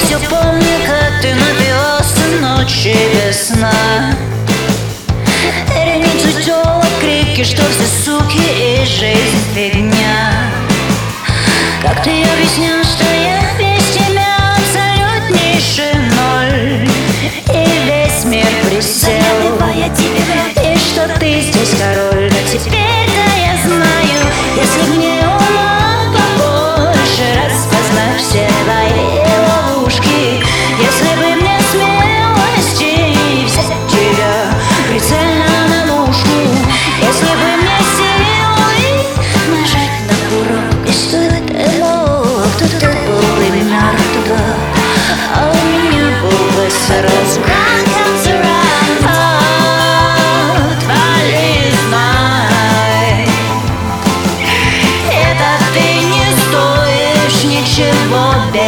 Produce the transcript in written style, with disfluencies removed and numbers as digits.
все помню, как ты напивался ночи без сна. Вереницу тёлок, крики, что все суки и жизнь фигня. Как ты объяснил, что я без тебя абсолютнейший ноль, и весь мир присел, и что ты здесь король. Но теперь-то я знаю, если б мне ума побольше, распознать все твои ловушки, если бы мне смелости взять тебя прицельно на мушку, если бы мне силой нажать на курок, и что ты мог, то ты был бы мертв, а у меня был бы сразу ничего без